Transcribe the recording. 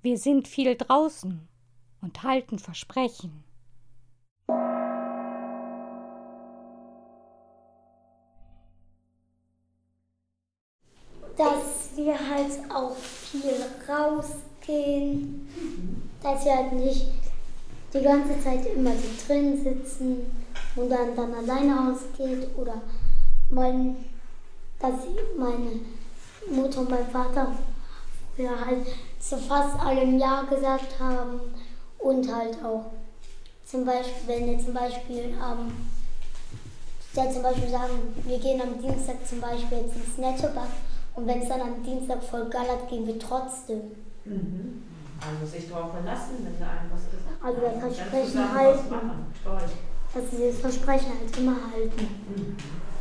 Wir sind viel draußen und halten Versprechen. Dass wir halt auch viel rausgehen, dass wir halt nicht die ganze Zeit immer so drin sitzen und dann alleine ausgeht oder dass meine Mutter und mein Vater früher halt zu fast allem Ja gesagt haben und halt auch zum Beispiel, wenn wir zum Beispiel sagen, wir gehen am Dienstag zum Beispiel jetzt ins Nettobad und wenn es dann am Dienstag voll gallert, gehen wir trotzdem. Mhm. Also sich darauf verlassen, wenn sie einem was gesagt haben. Also das Versprechen halten. Dass sie das Versprechen halt immer halten. Mhm.